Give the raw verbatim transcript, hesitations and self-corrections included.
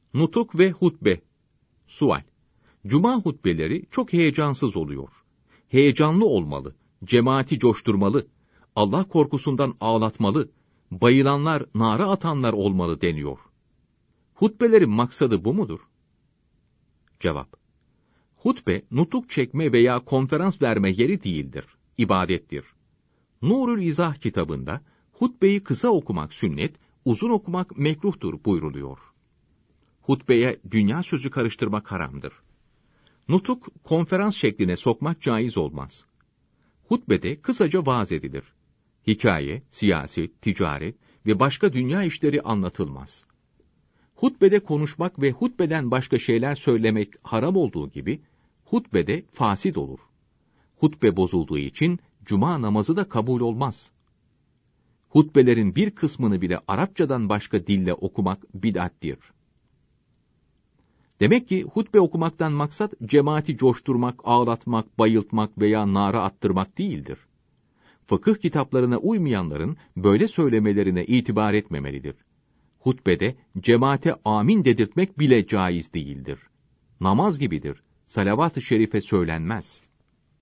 Nutuk ve hutbe. Sual. Cuma hutbeleri çok heyecansız oluyor. Heyecanlı olmalı, cemaati coşturmalı, Allah korkusundan ağlatmalı, bayılanlar, nara atanlar olmalı deniyor. Hutbelerin maksadı bu mudur? Cevap. Hutbe, nutuk çekme veya konferans verme yeri değildir, ibadettir. Nurül İzah kitabında, hutbeyi kısa okumak sünnet, uzun okumak mekruhtur buyruluyor. Hutbeye dünya sözü karıştırmak haramdır. Nutuk, konferans şekline sokmak caiz olmaz. Hutbede kısaca vaaz edilir. Hikaye, siyaset, ticaret ve başka dünya işleri anlatılmaz. Hutbede konuşmak ve hutbeden başka şeyler söylemek haram olduğu gibi, hutbede fasid olur. Hutbe bozulduğu için cuma namazı da kabul olmaz. Hutbelerin bir kısmını bile Arapçadan başka dille okumak bid'attir. Demek ki hutbe okumaktan maksat cemaati coşturmak, ağlatmak, bayıltmak veya nara attırmak değildir. Fıkıh kitaplarına uymayanların böyle söylemelerine itibar etmemelidir. Hutbede cemaate amin dedirtmek bile caiz değildir. Namaz gibidir. Salavat-ı şerife söylenmez.